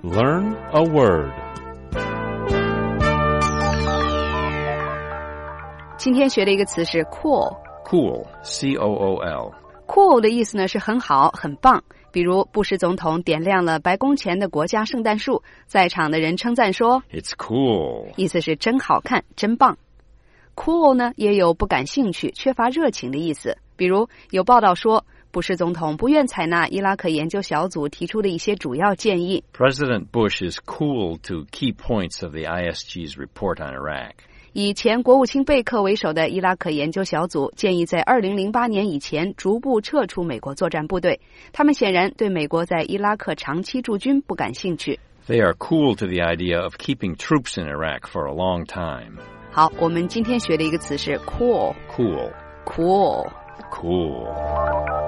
Learn a word. 今天学的一个词是 cool。 Cool, C-O-O-L. cool 的意思呢是很好很棒，比如布什总统点亮了白宫前的国家圣诞树，在场的人称赞说 It's cool. 意思是真好看真棒。 cool 呢也有不感兴趣缺乏热情的意思，比如有报道说布什总统不愿采纳伊拉克研究小组提出的一些主要建议。 President Bush is cool to key points of the ISG's report on Iraq. 以前国务卿贝克为首的伊拉克研究小组建议在2008年以前逐步撤出美国作战部队，他们显然对美国在伊拉克长期驻军不感兴趣。 They are cool to the idea of keeping troops in Iraq for a long time. 好，我们今天学的一个词是 cool。 Cool. cool Cool.